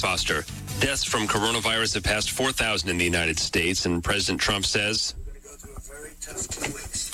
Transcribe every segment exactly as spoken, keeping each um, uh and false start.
Foster. Deaths from coronavirus have passed four thousand in the United States, and President Trump says, we're going to go through a very tough two weeks.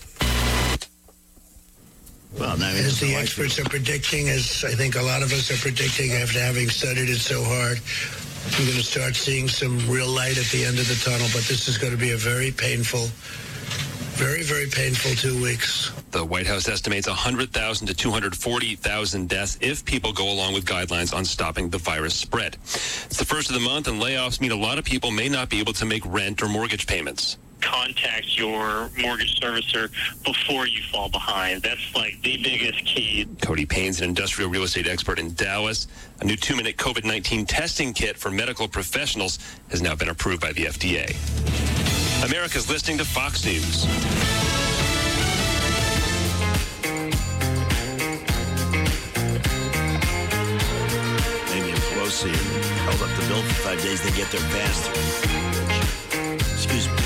Well, now as the experts are predicting, as I think a lot of us are predicting after having studied it so hard, we're going to start seeing some real light at the end of the tunnel, but this is going to be a very painful, very, very painful two weeks. The White House estimates one hundred thousand to two hundred forty thousand deaths if people go along with guidelines on stopping the virus spread. It's the first of the month, and layoffs mean a lot of people may not be able to make rent or mortgage payments. Contact your mortgage servicer before you fall behind. That's like the biggest key. Cody Payne's an industrial real estate expert in Dallas. A new two-minute COVID nineteen testing kit for medical professionals has now been approved by the F D A. America's listening to Fox News. Amy and Pelosi held up the bill for five days. They get their pass-through. Excuse me.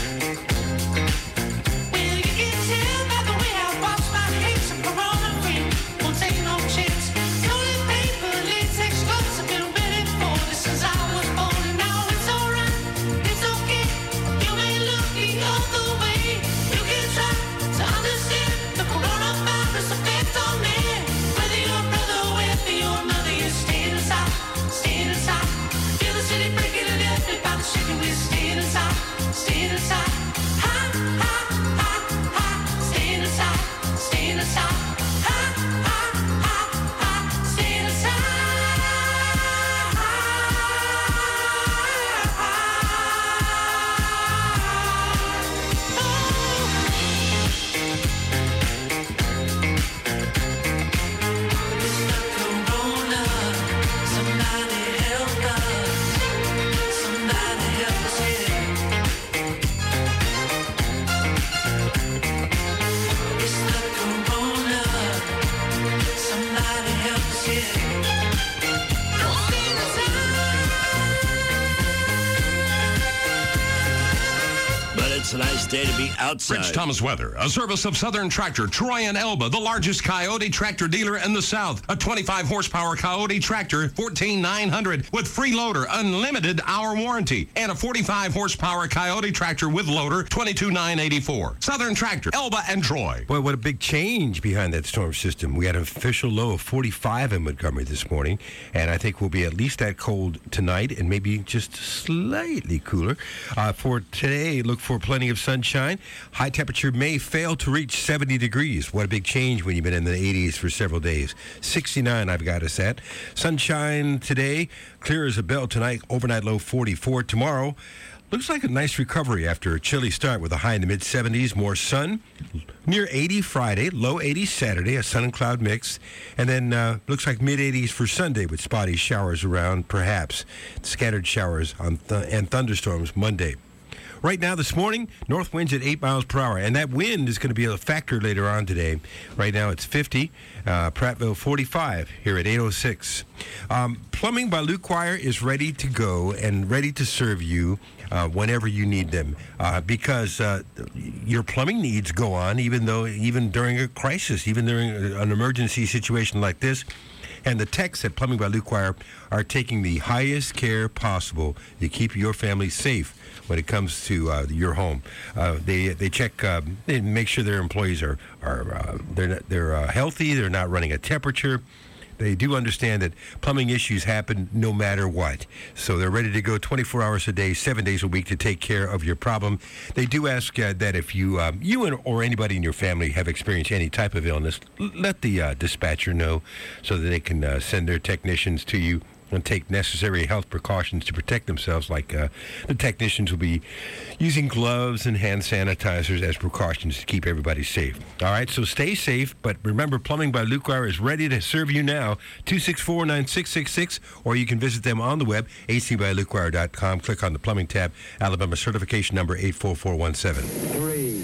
It's a nice day to be outside. Rich Thomas Weather, a service of Southern Tractor, Troy and Elba, the largest Coyote tractor dealer in the South. A twenty-five horsepower Coyote tractor, fourteen thousand nine hundred dollars with free loader, unlimited hour warranty. And a forty-five horsepower Coyote tractor with loader, twenty-two thousand nine hundred eighty-four dollars. Southern Tractor, Elba and Troy. Boy, what a big change behind that storm system. We had an official low of forty-five in Montgomery this morning, and I think we'll be at least that cold tonight and maybe just slightly cooler. Uh, for today, look for plenty of sunshine. High temperature may fail to reach seventy degrees. What a big change when you've been in the eighties for several days. sixty-nine I've got us at. Sunshine today, clear as a bell tonight, overnight low forty-four. Tomorrow, looks like a nice recovery after a chilly start with a high in the mid-seventies. More sun, near eighty Friday, low eighties Saturday, a sun and cloud mix. And then uh, looks like mid-eighties for Sunday with spotty showers around, perhaps. Scattered showers on th- and thunderstorms Monday. Right now, this morning, north winds at eight miles per hour, and that wind is going to be a factor later on today. Right now, it's fifty. Uh, Prattville, forty-five here at eight oh six. Um, Plumbing by Luke Wire is ready to go and ready to serve you uh, whenever you need them, uh, because uh, your plumbing needs go on, even though even during a crisis, even during an emergency situation like this. And the techs at Plumbing by Luke Wire are taking the highest care possible to keep your family safe when it comes to uh, your home. Uh, they they check, uh, they make sure their employees are are uh, they're they're uh, healthy. They're not running a temperature. They do understand that plumbing issues happen no matter what. So they're ready to go twenty-four hours a day, seven days a week to take care of your problem. They do ask uh, that if you um, you and, or anybody in your family have experienced any type of illness, l- let the uh, dispatcher know so that they can uh, send their technicians to you and take necessary health precautions to protect themselves, like uh, the technicians will be using gloves and hand sanitizers as precautions to keep everybody safe. All right, so stay safe, but remember, Plumbing by Luke Wire is ready to serve you now, two six four, nine six six six, or you can visit them on the web, a c by luke wire dot com. Click on the plumbing tab, Alabama certification number eight four four one seven. Three,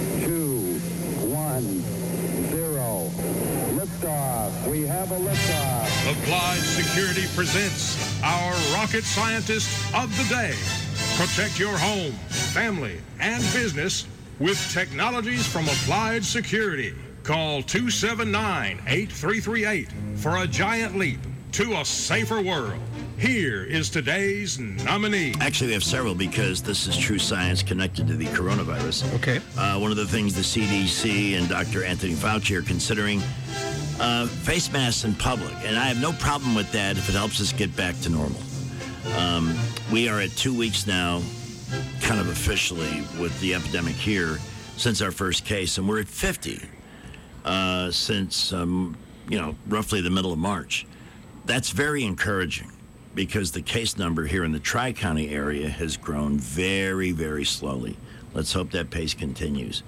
two, one, zero. Liftoff. We have a liftoff. Applied Security presents our rocket scientist of the day. Protect your home, family, and business with technologies from Applied Security. Call two seven nine, eight three three eight for a giant leap to a safer world. Here is today's nominee. Actually, we have several because this is true science connected to the coronavirus. Okay. Uh, one of the things the C D C and Doctor Anthony Fauci are considering, uh, face masks in public. And I have no problem with that if it helps us get back to normal. Um, we are at two weeks now, kind of officially, with the epidemic here since our first case. And we're at fifty uh, since, um, you know, roughly the middle of March. That's very encouraging, because the case number here in the Tri-County area has grown very, very slowly. Let's hope that pace continues.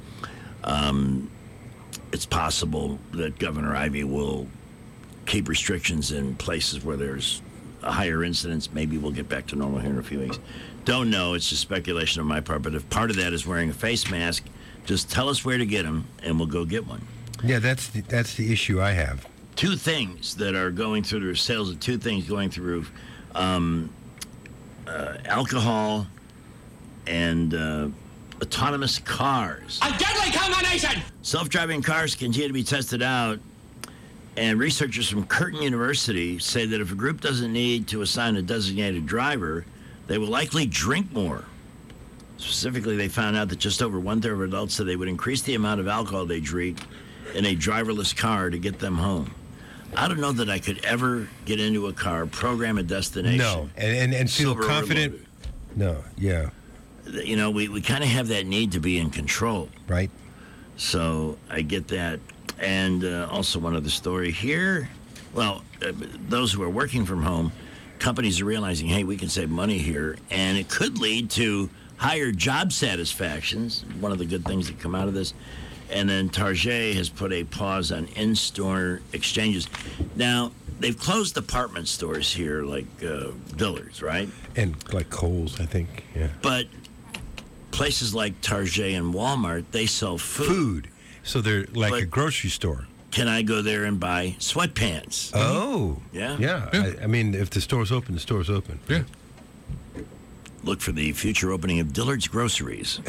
Um, it's possible that Governor Ivey will keep restrictions in places where there's a higher incidence. Maybe we'll get back to normal here in a few weeks. Don't know. It's just speculation on my part. But if part of that is wearing a face mask, just tell us where to get them, and we'll go get one. Yeah, that's the, that's the issue I have. Two things that are going through the roof, sales of two things going through the roof. Um, uh, alcohol and uh, autonomous cars. A deadly combination! Self-driving cars continue to be tested out, and researchers from Curtin University say that if a group doesn't need to assign a designated driver, they will likely drink more. Specifically, they found out that just over one-third of adults said they would increase the amount of alcohol they drink in a driverless car to get them home. I don't know that I could ever get into a car, program a destination. No, and and, and feel sober confident. overloaded. No, yeah. You know, we, we kind of have that need to be in control. Right. So I get that. And uh, also one other story here. Well, uh, those who are working from home, companies are realizing, hey, we can save money here. And it could lead to higher job satisfactions. One of the good things that come out of this. And then Target has put a pause on in-store exchanges. Now, they've closed department stores here like uh, Dillard's, right? And like Kohl's, I think, yeah. But places like Target and Walmart, they sell food. Food. So they're like But- a grocery store. Can I go there and buy sweatpants? Oh. Yeah? Yeah. Yeah. I, I mean, if the store's open, the store's open. Yeah. Look for the future opening of Dillard's Groceries.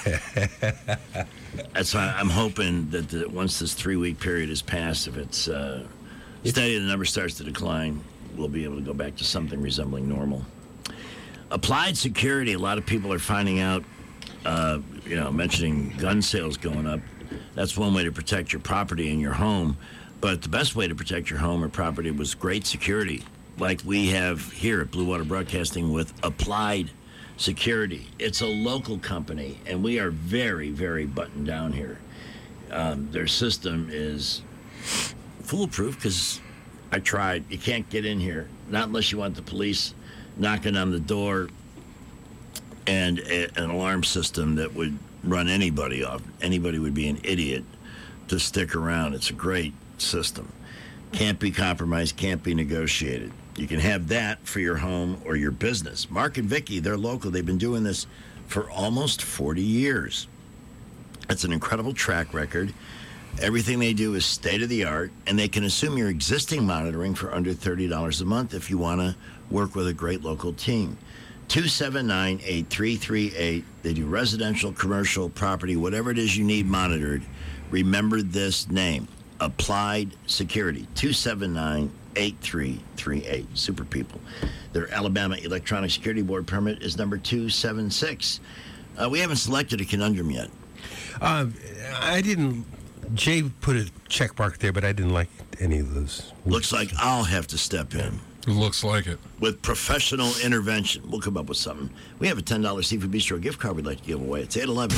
That's why I'm hoping that the, once this three-week period is passed, if it's uh, steady, the number starts to decline, we'll be able to go back to something resembling normal. Applied security, a lot of people are finding out, uh, you know, mentioning gun sales going up. That's one way to protect your property and your home. But the best way to protect your home or property was great security, like we have here at Blue Water Broadcasting with Applied Security. It's a local company, and we are very, very buttoned down here. Um, their system is foolproof because I tried. You can't get in here, not unless you want the police knocking on the door and a, an alarm system that would run anybody off. Anybody would be an idiot to stick around. It's a great system. Can't be compromised, can't be negotiated. You can have that for your home or your business. Mark and Vicky, they're local. They've been doing this for almost forty years. That's an incredible track record. Everything they do is state-of-the-art, and they can assume your existing monitoring for under thirty dollars a month if you want to work with a great local team. two seven nine, eight three three eight. They do residential, commercial, property, whatever it is you need monitored. Remember this name, Applied Security, two seven nine, eight three three eight. Super people. Their Alabama Electronic Security Board permit is number two seven six. Uh, we haven't selected a conundrum yet. Uh, I didn't. Jay put a check mark there, but I didn't like any of those. Looks like I'll have to step in. Looks like it. With professional intervention. We'll come up with something. We have a ten dollars Seafood Bistro gift card we'd like to give away. It's eight eleven.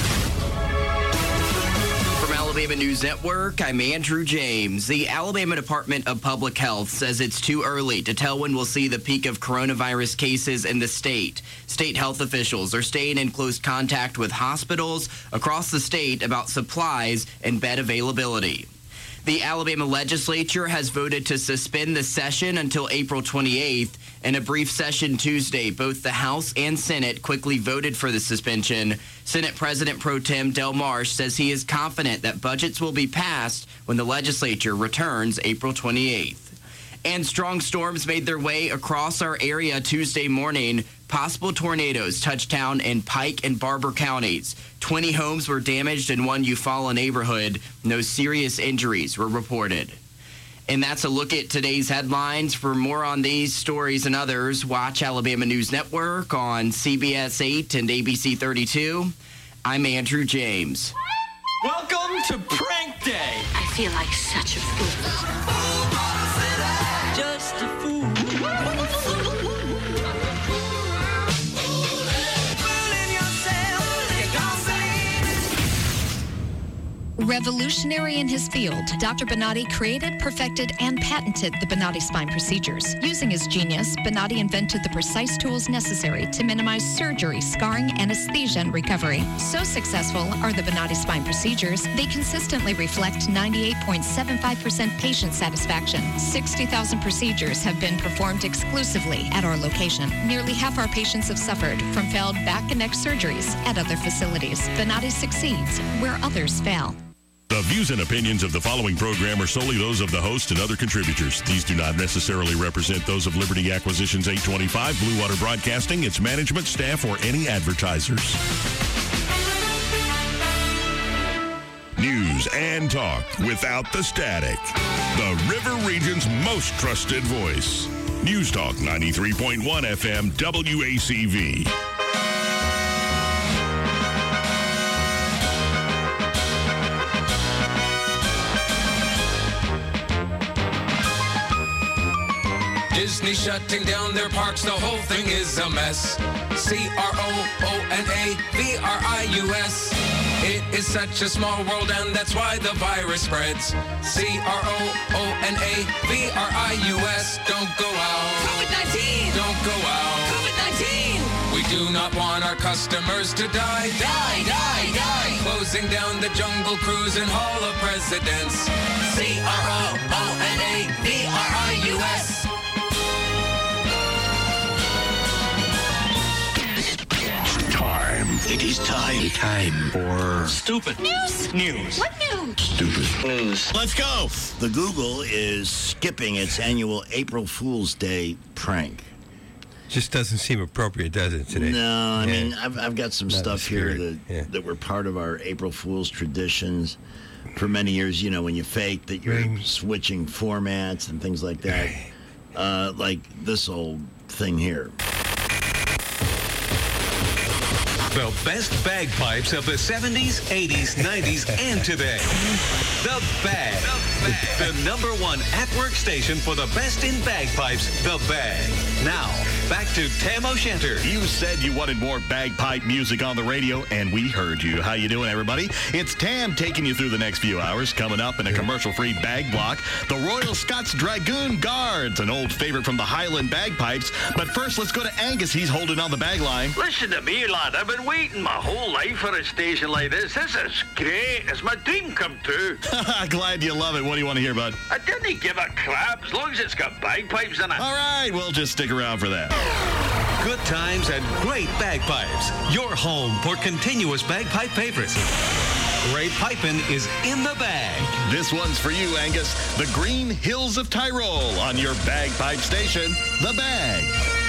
From Alabama News Network, I'm Andrew James. The Alabama Department of Public Health says it's too early to tell when we'll see the peak of coronavirus cases in the state. State health officials are staying in close contact with hospitals across the state about supplies and bed availability. The Alabama legislature has voted to suspend the session until April twenty-eighth. In a brief session Tuesday, both the House and Senate quickly voted for the suspension. Senate President Pro Tem Del Marsh says he is confident that budgets will be passed when the legislature returns April twenty-eighth. And strong storms made their way across our area Tuesday morning. Possible tornadoes touched down in Pike and Barber counties. twenty homes were damaged in one Eufaula neighborhood. No serious injuries were reported. And that's a look at today's headlines. For more on these stories and others, watch Alabama News Network on C B S eight and A B C thirty-two. I'm Andrew James. Welcome to Prank Day. I feel like such a fool. Just a fool. Revolutionary in his field, Doctor Bonatti created, perfected, and patented the Bonatti spine procedures. Using his genius, Bonatti invented the precise tools necessary to minimize surgery, scarring, anesthesia, and recovery. So successful are the Bonatti spine procedures, they consistently reflect ninety-eight point seven five percent patient satisfaction. sixty thousand procedures have been performed exclusively at our location. Nearly half our patients have suffered from failed back and neck surgeries at other facilities. Bonatti succeeds where others fail. The views and opinions of the following program are solely those of the host and other contributors. These do not necessarily represent those of Liberty Acquisitions eight twenty-five, Blue Water Broadcasting, its management, staff, or any advertisers. News and talk without the static. The River Region's most trusted voice. News Talk ninety-three point one F M W A C V. Disney shutting down their parks, the whole thing is a mess. C R O O N A V R I U S. It is such a small world and that's why the virus spreads. C R O O N A V R I U S. Don't go out. COVID nineteen. Don't go out. COVID nineteen. We do not want our customers to die. Die, die, die. Closing down the Jungle Cruise and Hall of Presidents. C R O O N A V R I U S. Time. It is time. Time for Stupid News. News. What news? stupid news. Let's go. The Google is skipping its annual April Fool's Day prank. Just doesn't seem appropriate, does it, today? No, I Yeah. mean, I've, I've got some Not stuff the here spirit. that, Yeah. that were part of our April Fool's traditions for many years. You know, when you fake that you're Ring. switching formats and things like that. Uh, like this old thing here. The best bagpipes of the seventies, eighties, nineties, and today. The Bag. The, Bag. the number one at-work station for the best in bagpipes, The Bag. Now, back to Tam O'Shanter. You said you wanted more bagpipe music on the radio, and we heard you. How you doing, everybody? It's Tam taking you through the next few hours. Coming up in a commercial-free bag block, the Royal Scots Dragoon Guards, an old favorite from the Highland Bagpipes. But first, let's go to Angus. He's holding on the bag line. Listen to me, lad. I've been waiting my whole life for a station like this. This is great. It's my dream come true. Glad you love it. What do you want to hear, bud? I didn't give a crap as long as it's got bagpipes in it. All right, we'll just stick around for that. Good times and great bagpipes. Your home for continuous bagpipe favorites. Great piping is in the bag. This one's for you, Angus. The Green Hills of Tyrol on your bagpipe station, The Bag.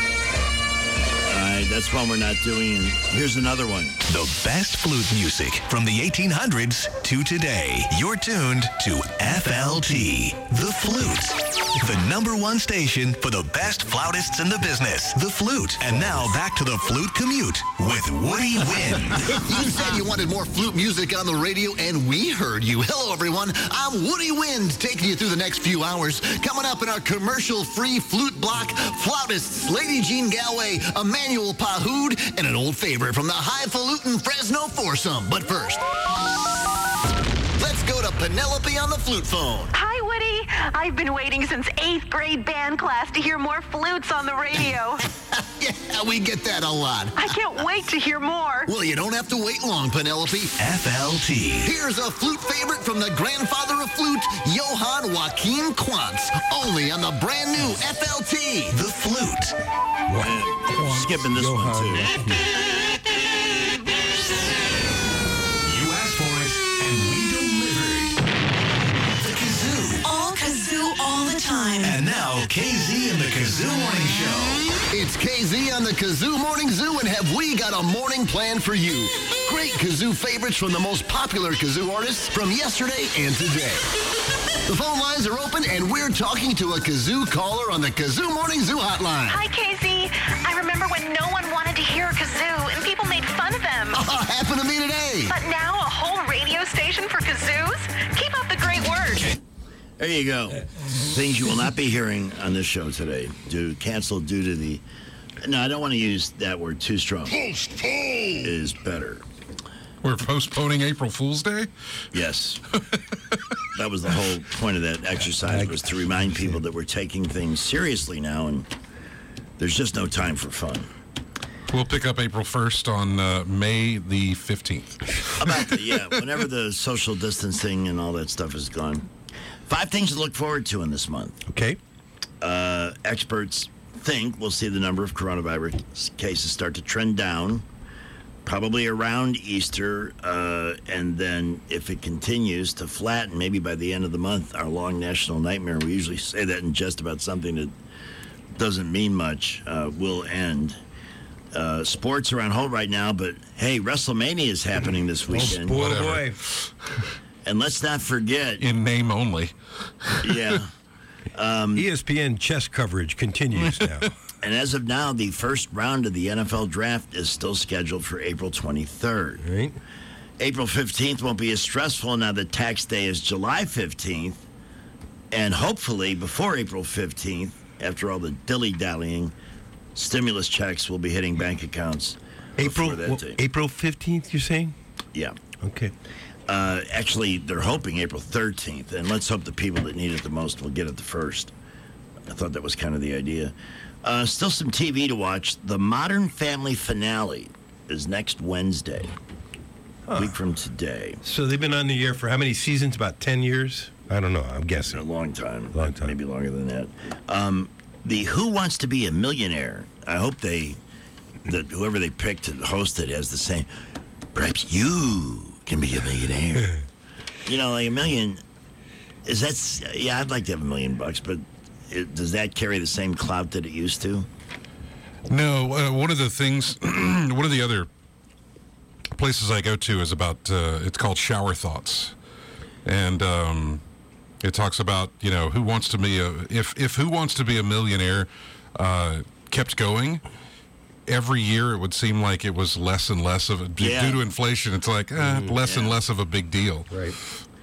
All right, that's one we're not doing. And here's another one. The best flute music from the eighteen hundreds to today. You're tuned to F L T, The Flute. The number one station for the best flautists in the business. The Flute. And now back to the Flute Commute with Woody Wind. You said you wanted more flute music on the radio, and we heard you. Hello, everyone. I'm Woody Wind, taking you through the next few hours. Coming up in our commercial-free flute block, flautists Lady Jean Galway, Emmanuel Pahoud, and an old favorite from the highfalutin Fresno foursome. But first, let's go to Penelope on the flute phone. Hi, Woody. I've been waiting since eighth grade band class to hear more flutes on the radio. Yeah, we get that a lot. I can't wait to hear more. Well, you don't have to wait long, Penelope. F L T. Here's a flute favorite from the grandfather of flute, Johann Joachim Quantz, only on the brand new F L T. The Flute. Wow. Skipping this Johann. one, too. You asked for it, and we delivered. The Kazoo. All kazoo all the time. And now, K Z and the Kazoo Morning Show. It's K Z on the Kazoo Morning Zoo, and have we got a morning plan for you? Great Kazoo favorites from the most popular kazoo artists from yesterday and today. The phone lines are open, and we're talking to a kazoo caller on the Kazoo Morning Zoo hotline. Hi, K Z. I remember when no one wanted to hear a kazoo, and people made fun of them. Oh, happened to me today. But now a whole radio station for kazoos? Keep up the great work. There you go. Things you will not be hearing on this show today. Due canceled due to the. No, I don't want to use that word too strong. Postpone is better. We're postponing April Fool's Day? Yes. That was the whole point of that exercise, was to remind people that we're taking things seriously now, and there's just no time for fun. We'll pick up April first on uh, May the fifteenth. About the, yeah, whenever the social distancing and all that stuff is gone. Five things to look forward to in this month. Okay. Uh, experts think we'll see the number of coronavirus cases start to trend down, probably around Easter, uh, and then if it continues to flatten, maybe by the end of the month, our long national nightmare, we usually say that in just about something that doesn't mean much, uh, will end. Uh, sports are on hold right now, but hey, WrestleMania is happening this weekend. Oh, boy, boy. And let's not forget... In name only. Yeah. Um, E S P N chess coverage continues now. And as of now, the first round of the N F L draft is still scheduled for April twenty-third. Right. April fifteenth won't be as stressful now that tax day is July fifteenth. And hopefully, before April fifteenth, after all the dilly-dallying, stimulus checks will be hitting bank accounts. April that well, day. April fifteenth, you're saying? Yeah. Okay. Uh, actually, they're hoping April thirteenth, and let's hope the people that need it the most will get it the first. I thought that was kind of the idea. Uh, still some T V to watch. The Modern Family finale is next Wednesday, Huh. a week from today. So they've been on the air for how many seasons? About ten years? I don't know. I'm guessing. A long time. Long time. Maybe longer than that. Um, the Who Wants to Be a Millionaire? I hope they, that whoever they pick to host it has the same. Perhaps you can be a millionaire. You know, like a million. Is that? Yeah, I'd like to have a million bucks, but it, does that carry the same clout that it used to? No, uh, one of the things, one of the other places I go to is about, uh, it's called Shower Thoughts. And um, it talks about, you know, who wants to be a, if, if Who Wants to Be a Millionaire uh, kept going, every year it would seem like it was less and less of a, Yeah. due to inflation, it's like, eh, Mhm, less and yeah. less of a big deal. Right.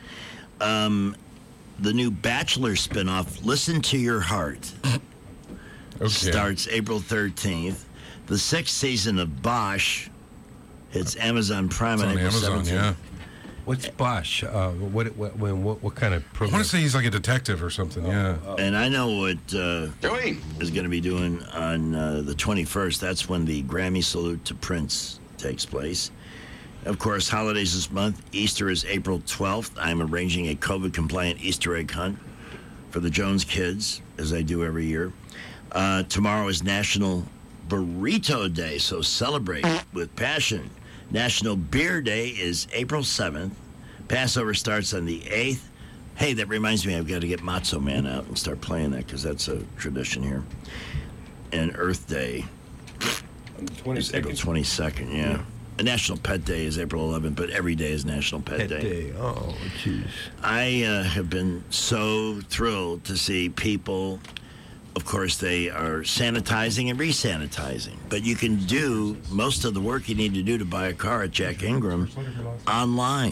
Um, the new Bachelor spinoff, Listen to Your Heart, Okay. starts April thirteenth. The sixth season of Bosch hits Amazon Prime It's on on April Amazon, seventeenth. yeah. What's Bosch? Uh, what, what, when, what, what kind of I program? want to say he's like a detective or something, yeah. And I know what uh, is going to be doing on uh, the twenty-first. That's when the Grammy Salute to Prince takes place. Of course, holidays this month. Easter is April twelfth. I'm arranging a COVID-compliant Easter egg hunt for the Jones kids, as I do every year. Uh, tomorrow is National Burrito Day, so celebrate with passion. National Beer Day is April seventh. Passover starts on the eighth. Hey, that reminds me, I've got to get Matzo Man out and start playing that because that's a tradition here. And Earth Day is April twenty-second, yeah. And National Pet Day is April eleventh, but every day is National Pet, Pet Day. Day. Oh, jeez. I uh, have been so thrilled to see people. Of course, they are sanitizing and resanitizing, but you can do most of the work you need to do to buy a car at Jack Ingram online.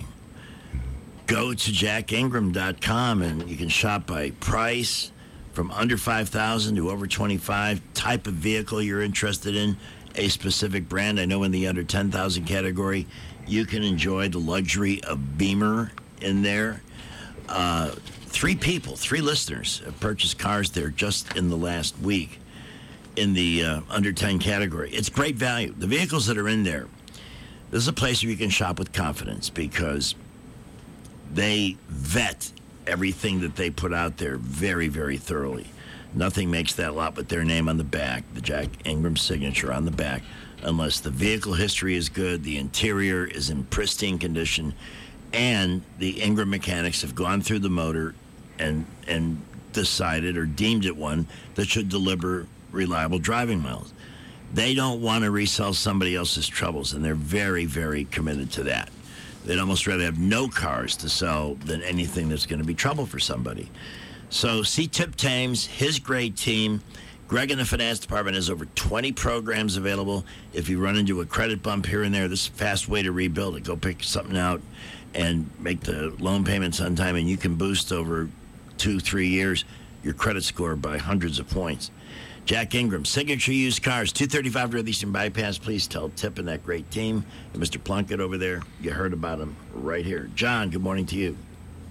Go to jack ingram dot com and you can shop by price, from under five thousand to over twenty-five, type of vehicle you're interested in, a specific brand. I know in the under ten thousand category, you can enjoy the luxury of Beamer in there. Uh, three people, three listeners have purchased cars there just in the last week in the uh, under ten category. It's great value. The vehicles that are in there, this is a place where you can shop with confidence because they vet everything that they put out there very, very thoroughly. Nothing makes that lot with their name on the back, the Jack Ingram signature on the back, unless the vehicle history is good, the interior is in pristine condition, and the Ingram mechanics have gone through the motor and and decided or deemed it one that should deliver reliable driving miles. They don't want to resell somebody else's troubles, and they're very, very committed to that. They'd almost rather have no cars to sell than anything that's going to be trouble for somebody. So see Tip Thames, his great team. Greg in the finance department has over twenty programs available. If you run into a credit bump here and there, this is a fast way to rebuild it. Go pick something out and make the loan payments on time, and you can boost over two, three years your credit score by hundreds of points. Jack Ingram, Signature Used Cars, two thirty-five Northeastern Bypass. Please tell Tip and that great team, and Mister Plunkett over there, you heard about him right here. John, good morning to you.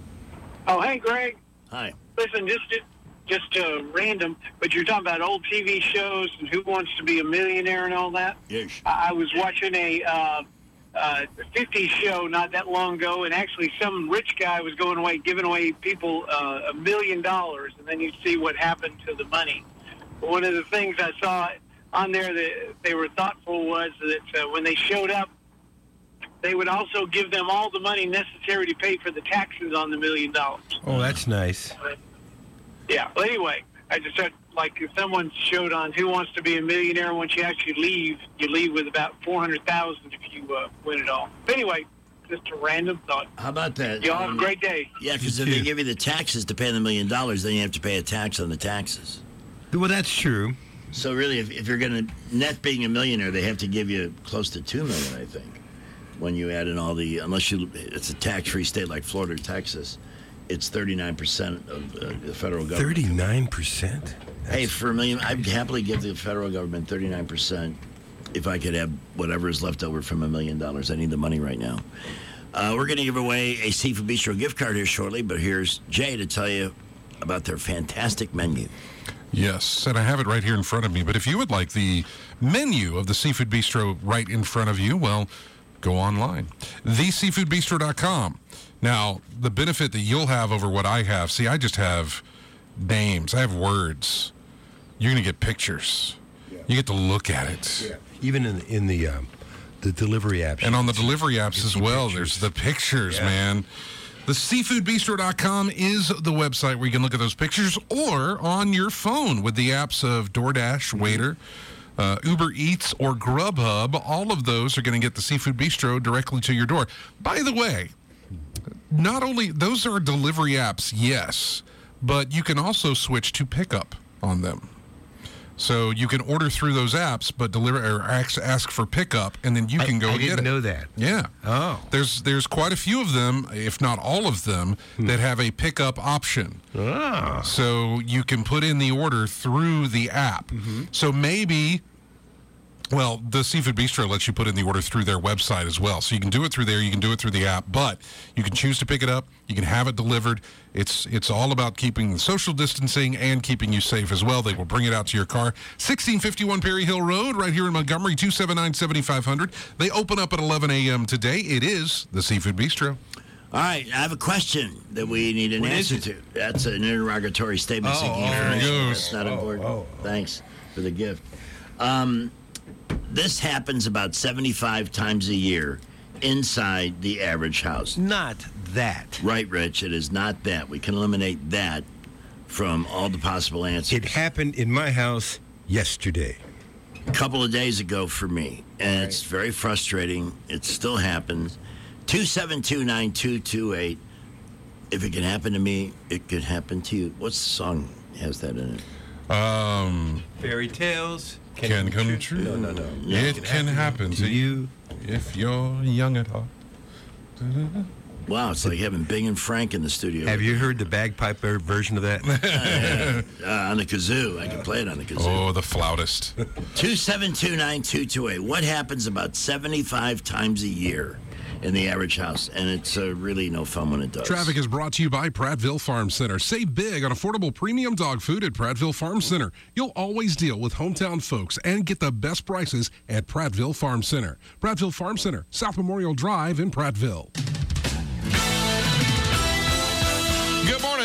Oh, hey, Greg. Hi. Listen, just just uh, random, but you're talking about old T V shows and Who Wants to Be a Millionaire and all that. Yes. I, I was watching a uh, uh, fifties show not that long ago, and actually some rich guy was going away, giving away people uh, a million dollars, and then you'd see what happened to the money. One of the things I saw on there that they were thoughtful was that uh, when they showed up, they would also give them all the money necessary to pay for the taxes on the million dollars. Oh, that's nice. Yeah. Well, anyway, I just said, like, if someone showed on Who Wants to Be a Millionaire, once you actually leave, you leave with about four hundred thousand dollars if you uh, win it all. But anyway, just a random thought. How about that? Y'all have a great day. Yeah, because if they give you the taxes to pay the million dollars, then you have to pay a tax on the taxes. Well, that's true. So really, if, if you're going to net being a millionaire, they have to give you close to two million dollars, I think. When you add in all the, unless you, it's a tax-free state like Florida or Texas, it's thirty-nine percent of uh, the federal government. thirty-nine percent? Hey, for a million, I'd happily give the federal government thirty-nine percent if I could have whatever is left over from a million dollars. I need the money right now. Uh, we're going to give away a Seafood Bistro gift card here shortly, but here's Jay to tell you about their fantastic menu. Yes, and I have it right here in front of me. But if you would like the menu of the Seafood Bistro right in front of you, well, go online. the seafood bistro dot com. Now, the benefit that you'll have over what I have, see, I just have names. I have words. You're going to get pictures. Yeah. You get to look at it. Yeah. Even in, in the um, the delivery apps. And on the delivery apps as well, pictures. There's the pictures, yeah. man. The seafood bistro dot com is the website where you can look at those pictures, or on your phone with the apps of DoorDash, Waiter, uh, Uber Eats, or Grubhub. All of those are going to get the Seafood Bistro directly to your door. By the way, not only those are delivery apps, yes, but you can also switch to pickup on them. So you can order through those apps, but deliver or ask, ask for pickup, and then you can I, go I and get it. I didn't know that. Yeah. Oh. There's there's quite a few of them, if not all of them, hmm. that have a pickup option. Ah. So you can put in the order through the app. Mm-hmm. So maybe, well, the Seafood Bistro lets you put in the order through their website as well. So you can do it through there, you can do it through the app, but you can choose to pick it up, you can have it delivered. It's it's all about keeping the social distancing and keeping you safe as well. They will bring it out to your car. sixteen fifty-one Perry Hill Road, right here in Montgomery, two seven nine, seven five zero zero. They open up at eleven a.m. today. It is the Seafood Bistro. All right, I have a question that we need an what answer to. That's an interrogatory statement. Oh, seeking oh, there it goes. That's not oh, important. Oh, oh. Thanks for the gift. Um, this happens about seventy-five times a year inside the average house. Not that. Right, Rich. It is not that. We can eliminate that from all the possible answers. It happened in my house yesterday. A couple of days ago for me, and right. It's very frustrating. It still happens. two seven two, nine two two eight. If it can happen to me, it could happen to you. What's the song that has that in it? Um, Fairy tales can, can come true. true. No, no, no. It, it can, can happen, happen to you if you're young at heart. Wow, it's like having Bing and Frank in the studio. Have you heard the bagpipe version of that? uh, uh, on the kazoo. I can play it on the kazoo. Oh, the flautist. two seven two, nine two two eight. What happens about seventy-five times a year in the average house? And it's uh, really no fun when it does. Traffic is brought to you by Prattville Farm Center. Save big on affordable premium dog food at Prattville Farm Center. You'll always deal with hometown folks and get the best prices at Prattville Farm Center. Prattville Farm Center, South Memorial Drive in Prattville. Good morning.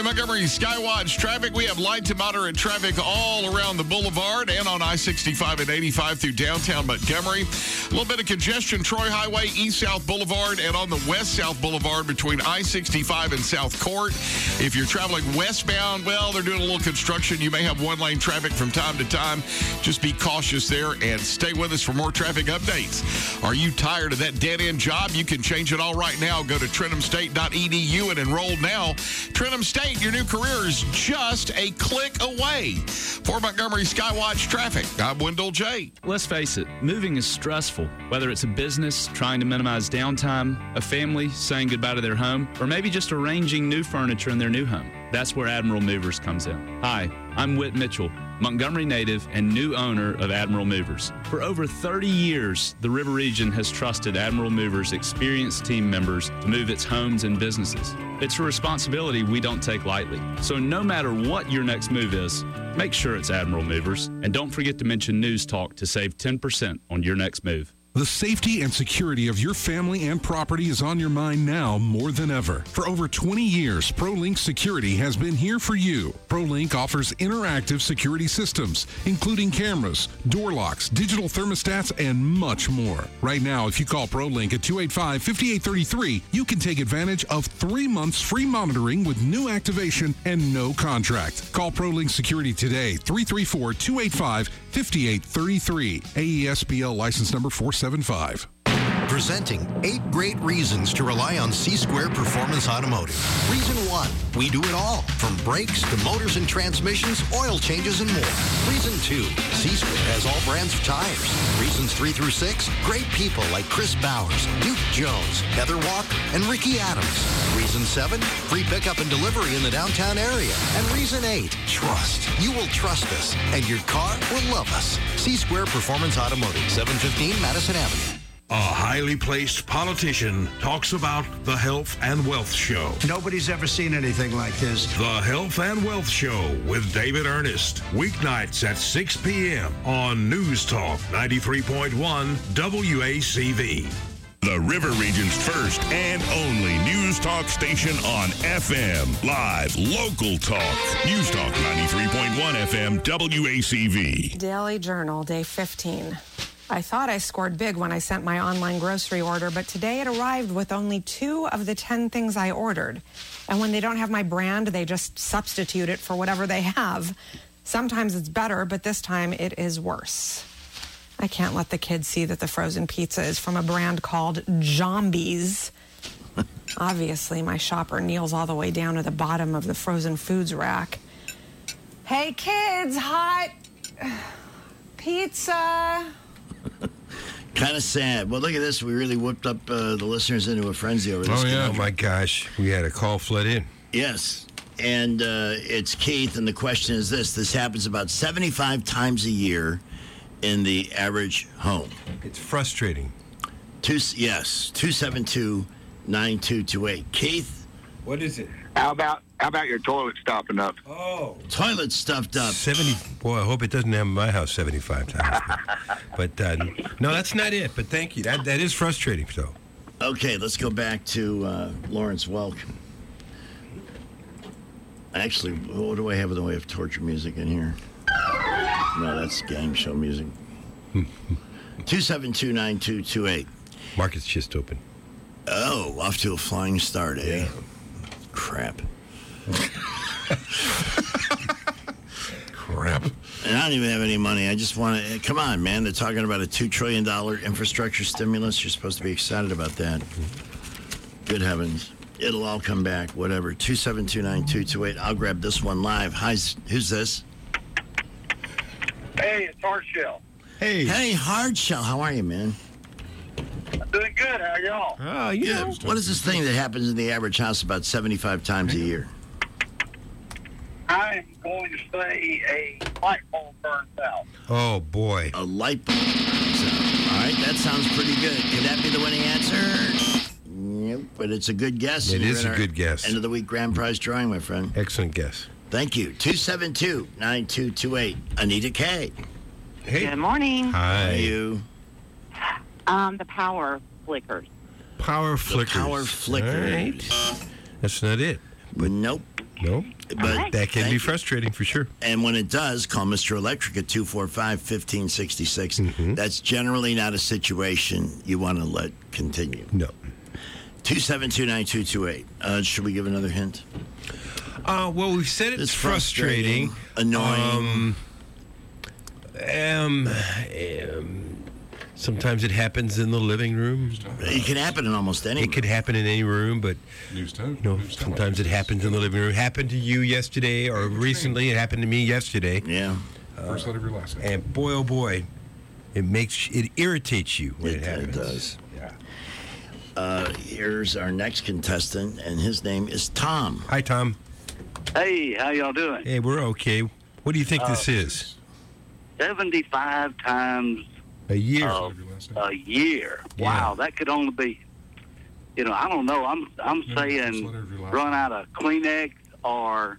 Hi, Montgomery Skywatch traffic. We have light to moderate traffic all around the boulevard and on I sixty-five and eighty-five through downtown Montgomery. A little bit of congestion, Troy Highway, East-South Boulevard, and on the West-South Boulevard between I sixty-five and South Court. If you're traveling westbound, well, they're doing a little construction. You may have one-lane traffic from time to time. Just be cautious there and stay with us for more traffic updates. Are you tired of that dead-end job? You can change it all right now. Go to trenton state dot e d u and enroll now. Trenton State, your new career is just a click away. For Montgomery Skywatch traffic, I'm Wendell J. Let's face it, moving is stressful. Whether it's a business trying to minimize downtime, a family saying goodbye to their home, or maybe just arranging new furniture in their new home. That's where Admiral Movers comes in. Hi, I'm Whit Mitchell, Montgomery native and new owner of Admiral Movers. For over thirty years, the River Region has trusted Admiral Movers' experienced team members to move its homes and businesses. It's a responsibility we don't take lightly. So no matter what your next move is, make sure it's Admiral Movers. And don't forget to mention News Talk to save ten percent on your next move. The safety and security of your family and property is on your mind now more than ever. For over twenty years, ProLink Security has been here for you. ProLink offers interactive security systems, including cameras, door locks, digital thermostats, and much more. Right now, if you call ProLink at two eight five, five eight three three, you can take advantage of three months free monitoring with new activation and no contract. Call ProLink Security today, three three four, two eight five, five eight three three. A E S B L license number four seven five. Presenting eight great reasons to rely on C-Square Performance Automotive. Reason one, we do it all, from brakes to motors and transmissions, oil changes, and more. Reason two, C-Square has all brands of tires. Reasons three through six, great people like Chris Bowers, Duke Jones, Heather Walker, and Ricky Adams. Reason seven, free pickup and delivery in the downtown area. And reason eight, trust. You will trust us, and your car will love us. C-Square Performance Automotive, seven fifteen Madison Avenue. A highly placed politician talks about the Health and Wealth Show. Nobody's ever seen anything like this. The Health and Wealth Show with David Ernest. Weeknights at six p.m. on News Talk ninety-three point one W A C V. The River Region's first and only news talk station on F M. Live, local talk. News Talk ninety-three point one F M W A C V. Daily Journal, day fifteen. I thought I scored big when I sent my online grocery order, but today it arrived with only two of the ten things I ordered. And when they don't have my brand, they just substitute it for whatever they have. Sometimes it's better, but this time it is worse. I can't let the kids see that the frozen pizza is from a brand called Jombies. Obviously, my shopper kneels all the way down to the bottom of the frozen foods rack. Hey, kids, hot pizza. Kind of sad. Well, look at this. We really whipped up uh, the listeners into a frenzy over this. Oh, yeah. Oh, my gosh. We had a call flood in. Yes. And uh, it's Keith, and the question is this. This happens about seventy-five times a year in the average home. It's frustrating. Two, yes. two seven two, nine two two eight. Keith? What is it? How about how about your toilet stopping up? Oh. Toilet stuffed up. seventy. Boy, I hope it doesn't happen in my house seventy-five times. But, but uh, no, that's not it. But thank you. That That is frustrating, so. Okay, let's go back to uh, Lawrence Welk. Actually, what do I have in the way of torture music in here? No, that's game show music. two seven two, nine two two eight. Market's just open. Oh, off to a flying start, eh? Yeah. Crap. Crap. And I don't even have any money. I just want to... Come on, man. They're talking about a two trillion dollars infrastructure stimulus. You're supposed to be excited about that. Good heavens. It'll all come back. Whatever. two seven two, nine two two eight. I'll grab this one live. Hi, who's this? Hey, it's Hardshell. Hey. Hey, Hardshell. How are you, man? I'm doing good. How are y'all? Oh, yeah. Good. What is this thing that happens in the average house about seventy-five times a year? I'm going to say a light bulb burns out. Oh, boy. A light bulb burns out. All right, that sounds pretty good. Could that be the winning answer? Nope, but it's a good guess. It You're is in a our good guess. End of the week grand prize drawing, my friend. Excellent guess. Thank you. two seven two, nine two two eight. Anita K. Hey. Good morning. Hi. How are you? Um, the power flickers. Power flickers. The power flickers. All right. That's not it. But nope. No, But but that can thank be you. frustrating for sure. And when it does, call Mister Electric at two four five, one five six six. Mm-hmm. That's generally not a situation you want to let continue. No. two seven two, nine two two eight. Uh, should we give another hint? Uh, well, we've said it's, It's frustrating, frustrating, annoying. Um, um, um, sometimes it happens in the living room. It can happen in almost any It room. could happen in any room, but News tone. you know, News tone. sometimes it happens in the living room. It happened to you yesterday, or recently. It happened to me yesterday. Yeah. First letter of your last name. And boy, oh boy, it makes it irritates you when it, It, happens. it does. Yeah. Uh, here's our next contestant, and his name is Tom. Hi, Tom. Hey, how y'all doing? Hey, we're okay. What do you think Uh, this is? seventy-five times A year. uh, a year. Wow, that could only be, you know, I don't know. I'm I'm saying run out of Kleenex or,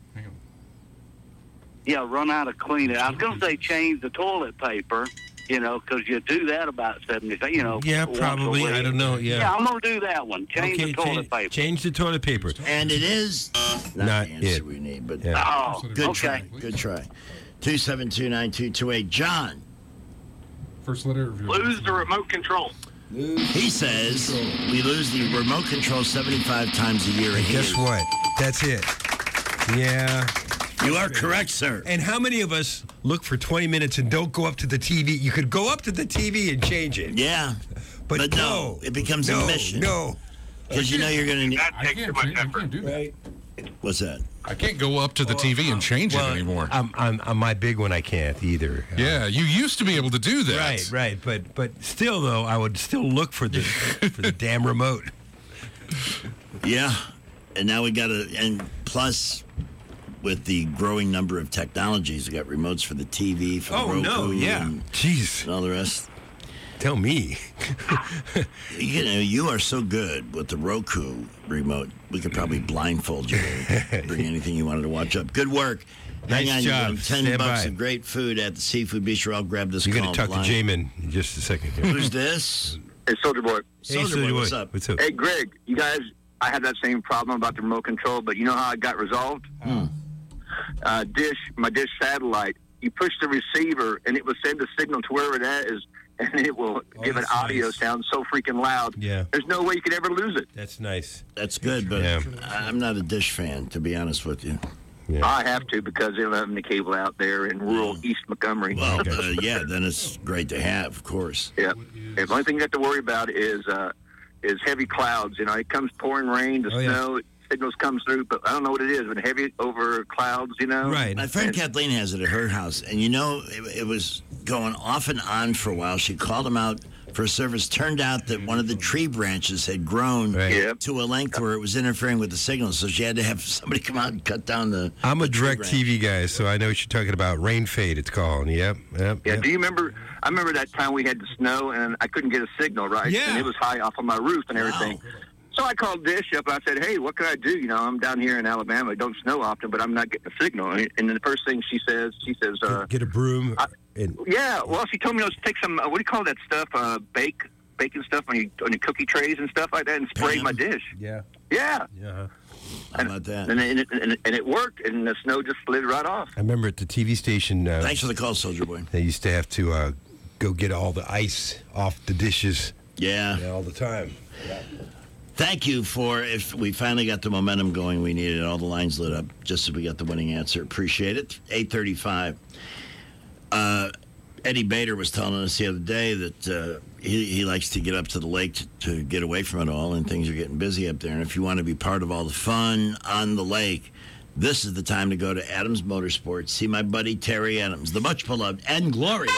yeah, run out of Kleenex. I was going to say change the toilet paper, you know, because you do that about seventy, you know. Yeah, once a probably. I week. don't know. Yeah. Yeah, I'm going to do that one. Change okay, the toilet change, paper. change the toilet paper. And it is not, Not the answer it. we need, but Yeah. Oh, good okay. try. Good try. two seven two, nine two two eight. John. First letter of your Lose the remote control. He says we lose the remote control seventy-five times a year. And guess what? That's it. Yeah. You are correct, sir. And how many of us look for twenty minutes and don't go up to the T V? You could go up to the T V and change it. Yeah. But, But no, no, it becomes no, a mission. No. Because you know you're going to need. That I takes can't, too much change, I effort. can't do that. Right. What's that? I can't go up to the T V and change Well, it anymore. I'm, I'm, I'm my big one. I can't either. yeah, you used to be able to do that. Right, right. But but still, though, I would still look for the for the damn remote. Yeah. And now we got to, and plus, with the growing number of technologies, we got remotes for the T V, for the Oh, Roku, no, yeah. and, Jeez. and all the rest. Tell me. You know, you are so good with the Roku remote. We could probably blindfold you and bring anything you wanted to watch up. Good work. Hang Nice on, job. you're getting ten Stand bucks by. of great food at the Seafood Bistro. I'll grab this You're call. going to talk to line. Jamin in just a second. Here. Who's this? Hey, Soldier Boy. Hey, Soldier Soldier Boy, Boy. what's up? What's up? Hey, Greg, you guys, I had that same problem about the remote control, but you know how it got resolved? Hmm. Uh, Dish, my Dish satellite, you push the receiver, and it will send a signal to wherever that is, and it will Oh, give an that's audio nice. sound so freaking loud. Yeah. There's no way you could ever lose it. That's nice. That's good, but Yeah. I'm not a Dish fan, to be honest with you. Yeah. I have to because they don't have any cable out there in rural East Montgomery. Well, uh, yeah, then it's great to have, of course. Yeah. The only thing you have to worry about is uh, is heavy clouds. You know, it comes pouring rain, the Oh, yeah. snow, signals comes through, but I don't know what it is, but heavy over clouds, you know? Right. My friend Kathleen has it at her house, and you know, it, it was going off and on for a while. She called him out for a service. Turned out that one of the tree branches had grown Right. Yep. to a length where it was interfering with the signal, so she had to have somebody come out and cut down the. I'm a the tree direct branch. T V guy, so I know what you're talking about. Rain fade, it's called. Yep, yep. Yeah, yep. do you remember? I remember that time we had the snow and I couldn't get a signal, right? Yeah. And it was high off of my roof and everything. So I called Dish up and I said, hey, what can I do? You know, I'm down here in Alabama. It don't snow often, but I'm not getting a signal. And then the first thing she says, she says, uh, Get a broom. I- and yeah, well, she told me to take some, uh, what do you call that stuff? Uh, bake, baking stuff on your, on your cookie trays and stuff like that and spray Pam. my dish. yeah, Yeah. yeah. How about that? And, and, it, and, it, and it worked, and the snow just slid right off. I remember at the T V station, uh, Thanks for the call, Soldier Boy. they used to have to uh, go get all the ice off the dishes Yeah. yeah, all the time. Thank you for, if we finally got the momentum going we needed, all the lines lit up just as we got the winning answer. Appreciate it. eight thirty-five. Uh, Eddie Bader was telling us the other day that uh, he, he likes to get up to the lake to, to get away from it all, and things are getting busy up there. And if you want to be part of all the fun on the lake, this is the time to go to Adams Motorsports. See my buddy Terry Adams, the much beloved and glorious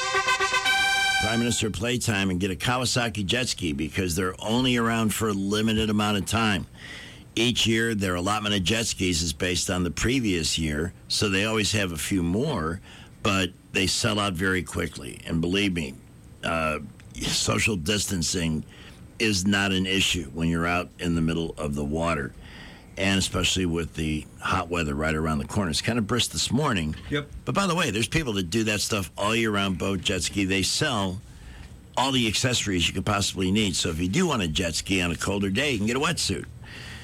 Prime Minister Playtime, and get a Kawasaki jet ski because they're only around for a limited amount of time. Each year, their allotment of jet skis is based on the previous year, so they always have a few more, but they sell out very quickly. And believe me, uh, social distancing is not an issue when you're out in the middle of the water, and especially with the hot weather right around the corner. It's kind of brisk this morning. Yep. But by the way, there's people that do that stuff all year round, boat, jet ski. They sell all the accessories you could possibly need. So if you do want a jet ski on a colder day, you can get a wetsuit.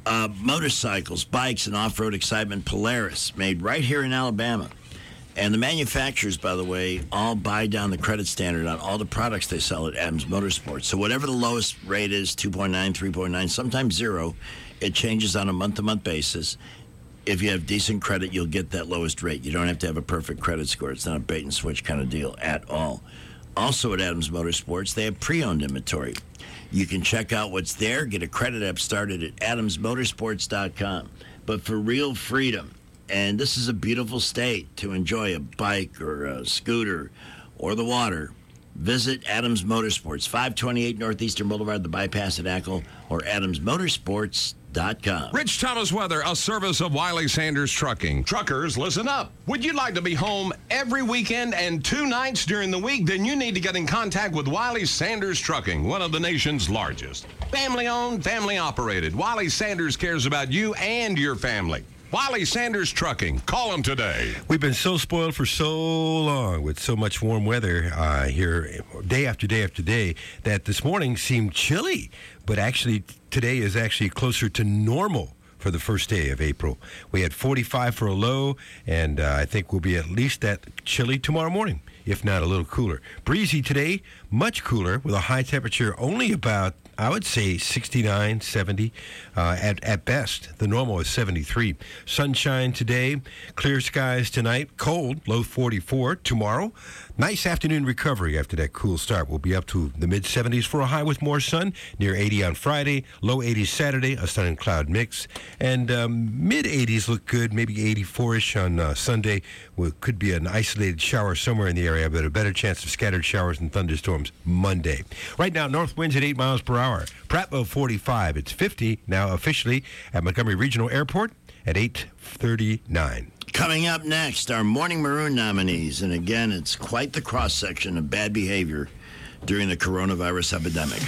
Uh, motorcycles, bikes, and off-road excitement, Polaris, made right here in Alabama. And the manufacturers, by the way, all buy down the credit standard on all the products they sell at Adams Motorsports. So whatever the lowest rate is, two point nine, three point nine, sometimes zero, it changes on a month-to-month basis. If you have decent credit, you'll get that lowest rate. You don't have to have a perfect credit score. It's not a bait-and-switch kind of deal at all. Also at Adams Motorsports, they have pre-owned inventory. You can check out what's there, get a credit app started at adams motorsports dot com. But for real freedom, and this is a beautiful state to enjoy a bike or a scooter or the water, visit Adams Motorsports, five twenty-eight Northeastern Boulevard, the bypass at Ackle, or adams motorsports dot com. Rich Thomas Weather, a service of Wiley Sanders Trucking. Truckers, listen up. Would you like to be home every weekend and two nights during the week? Then you need to get in contact with Wiley Sanders Trucking, one of the nation's largest. Family owned, family operated. Wiley Sanders cares about you and your family. Wiley Sanders Trucking. Call them today. We've been so spoiled for so long with so much warm weather uh, here day after day after day that this morning seemed chilly. But actually, today is actually closer to normal for the first day of April. We had forty-five for a low, and uh, I think we'll be at least that chilly tomorrow morning, if not a little cooler. Breezy today, much cooler, with a high temperature only about, I would say, sixty-nine, seventy uh, at, at best. The normal is seventy-three. Sunshine today, clear skies tonight, cold, low forty-four. Tomorrow, nice afternoon recovery after that cool start. We'll be up to the mid-seventies for a high with more sun, near eighty on Friday, low eighties Saturday, a sun and cloud mix, and um, mid-eighties look good, maybe eighty-four-ish on uh, Sunday. Well, could be an isolated shower somewhere in the area, but a better chance of scattered showers and thunderstorms Monday. Right now, north winds at eight miles per hour. Prattville forty-five. It's fifty now officially at Montgomery Regional Airport at eight thirty-nine. Coming up next, our Morning Maroon nominees. And again, it's quite the cross-section of bad behavior during the coronavirus epidemic.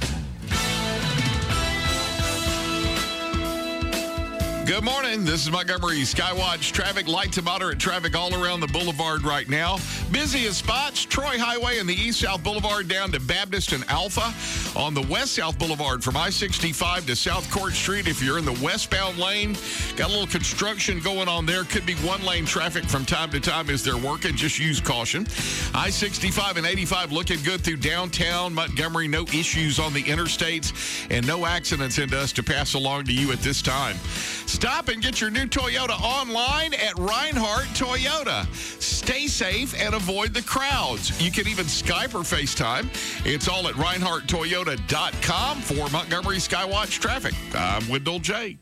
Good morning. This is Montgomery Skywatch traffic. Light to moderate traffic all around the boulevard right now. Busiest spots, Troy Highway and the East-South Boulevard down to Baptist and Alpha. On the West-South Boulevard from I sixty-five to South Court Street, if you're in the westbound lane, got a little construction going on there. Could be one-lane traffic from time to time as they're working. Just use caution. I sixty-five and eighty-five looking good through downtown Montgomery. No issues on the interstates and no accidents into us to pass along to you at this time. Stop and get your new Toyota online at Reinhardt Toyota. Stay safe and avoid the crowds. You can even Skype or FaceTime. It's all at reinhardt toyota dot com for Montgomery Skywatch traffic. I'm Wendell J.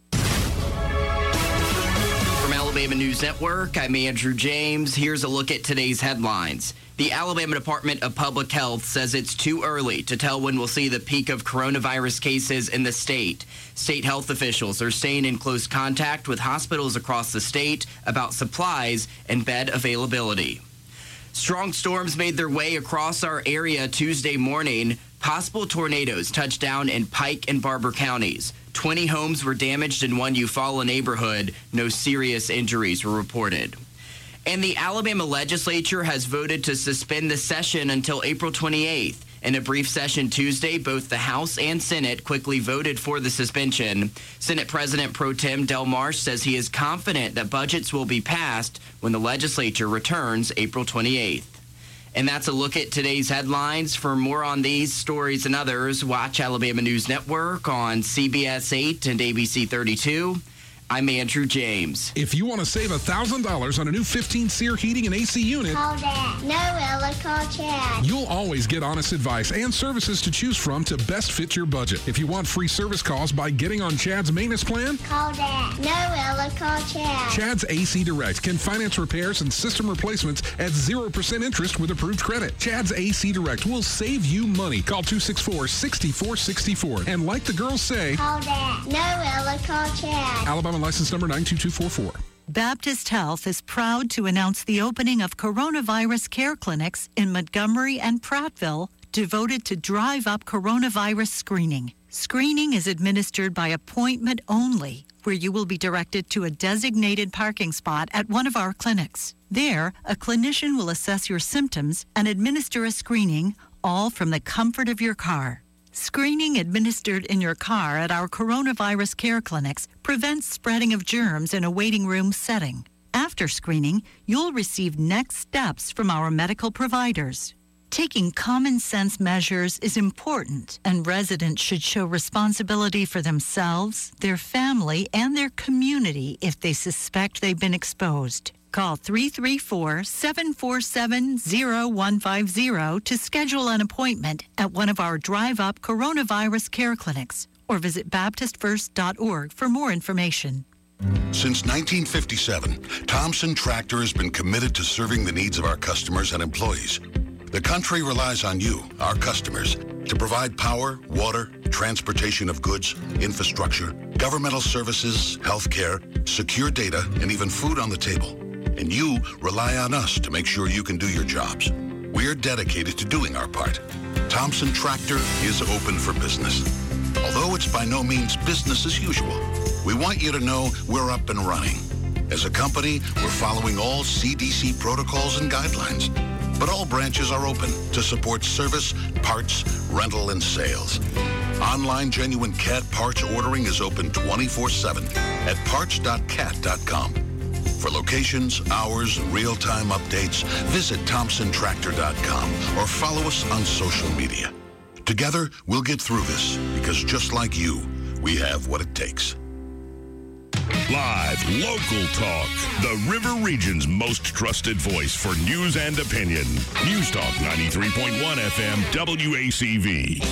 From Alabama News Network, I'm Andrew James. Here's a look at today's headlines. The Alabama Department of Public Health says it's too early to tell when we'll see the peak of coronavirus cases in the state. State health officials are staying in close contact with hospitals across the state about supplies and bed availability. Strong storms made their way across our area Tuesday morning. Possible tornadoes touched down in Pike and Barber counties. twenty homes were damaged in one Eufaula neighborhood. No serious injuries were reported. And the Alabama legislature has voted to suspend the session until April twenty-eighth. In a brief session Tuesday, both the House and Senate quickly voted for the suspension. Senate President Pro Tem Del Marsh says he is confident that budgets will be passed when the legislature returns April twenty-eighth. And that's a look at today's headlines. For more on these stories and others, watch Alabama News Network on C B S eight and A B C thirty-two. I'm Andrew James. If you want to save one thousand dollars on a new fifteen SEER heating and A C unit, call Dad. No, Ella, call Chad. You'll always get honest advice and services to choose from to best fit your budget. If you want free service calls by getting on Chad's maintenance plan, call Dad. No, Ella, call Chad. Chad's A C Direct can finance repairs and system replacements at zero percent interest with approved credit. Chad's A C Direct will save you money. Call two six four, six four six four. And like the girls say, call Dad. No, Ella, call Chad. Alabama license number nine two two four four. Baptist Health is proud to announce the opening of coronavirus care clinics in Montgomery and Prattville devoted to drive up coronavirus screening. Screening is administered by appointment only, where you will be directed to a designated parking spot at one of our clinics. There, a clinician will assess your symptoms and administer a screening, all from the comfort of your car. Screening administered in your car at our coronavirus care clinics prevents spreading of germs in a waiting room setting. After screening, you'll receive next steps from our medical providers. Taking common sense measures is important, and residents should show responsibility for themselves, their family, and their community if they suspect they've been exposed. Call three three four, seven four seven, zero one five zero to schedule an appointment at one of our drive-up coronavirus care clinics, or visit baptist first dot org for more information. Since nineteen fifty-seven, Thompson Tractor has been committed to serving the needs of our customers and employees. The country relies on you, our customers, to provide power, water, transportation of goods, infrastructure, governmental services, health care, secure data, and even food on the table. And you rely on us to make sure you can do your jobs. We're dedicated to doing our part. Thompson Tractor is open for business. Although it's by no means business as usual, we want you to know we're up and running. As a company, we're following all C D C protocols and guidelines. But all branches are open to support service, parts, rental, and sales. Online genuine cat parts ordering is open twenty-four seven at parts dot cat dot com. For locations, hours, and real-time updates, visit thompson tractor dot com or follow us on social media. Together, we'll get through this because just like you, we have what it takes. Live, local talk. The River Region's most trusted voice for news and opinion. News Talk ninety-three point one F M W A C V.